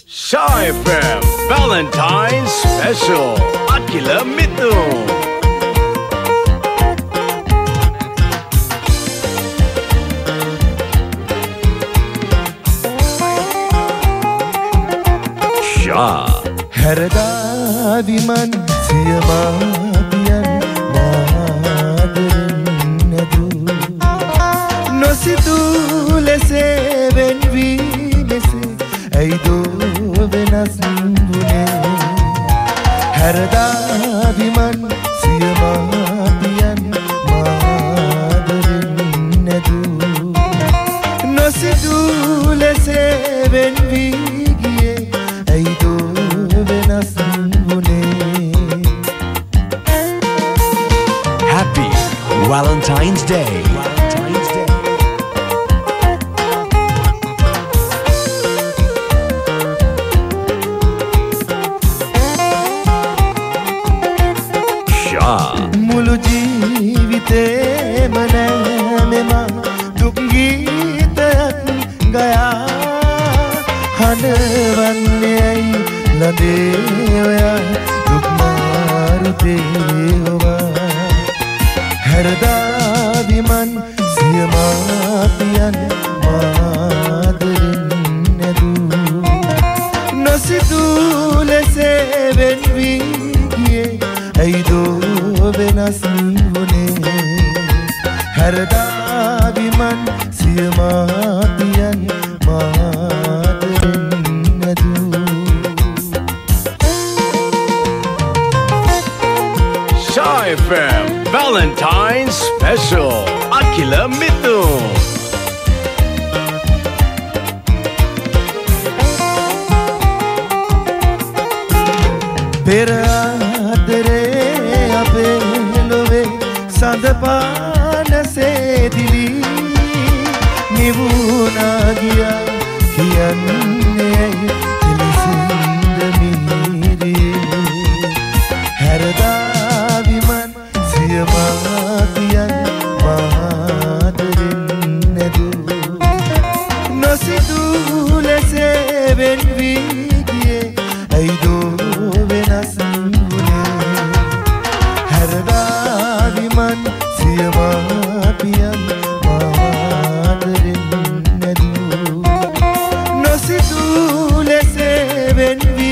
Shy FM Valentine's Special Akila Mithun. හැරදා විමන් සියමාතියන් මාදරෙන් නැදූ නොසිතූ ලෙසේ වෙන්වී ලෙසේ ඇයිදෝ වෙනස් වුණේ හැරදා විමන් සියමාතියන් මාදරෙන් නැදූ නොසිතූ ලෙසේ වෙන්වී Happy Valentine's Day. මුළු ජීවිතේම නෑමෙම දුක් ගීතයක් ගයා හඬවන්නේ ඇයි ලදේ ඔයා දුක් මාරුතේ ඔවා හැරදා විමන් සියමාතියන් මාදරෙන් නැදූ නොසිතූ ලෙසේ වෙන්වී ගියේ ඇයිදෝ වෙනස් වුණේ හැරදා විමන් සියමාතියන් මාදරෙන් නැදූ Shy FM Valentine's Special Akila Mithun. පෙරාදරේ අපේ ලොවේ සඳපාන සේදිලි නිවුණා ගියා කියන්නේ තිලිසින්ද මිහිරේ හැරදා විමන් සියමාතියන් මාදරෙන් නැදූ නොසිතූ ලෙසේ වෙන්වී ගියේ ඇයිදෝ වෙනස් වුණේ හැරදා විමන් සියමාතියන් මාදරෙන් නැදූ නොසිතූ ලෙසේ වෙන්වී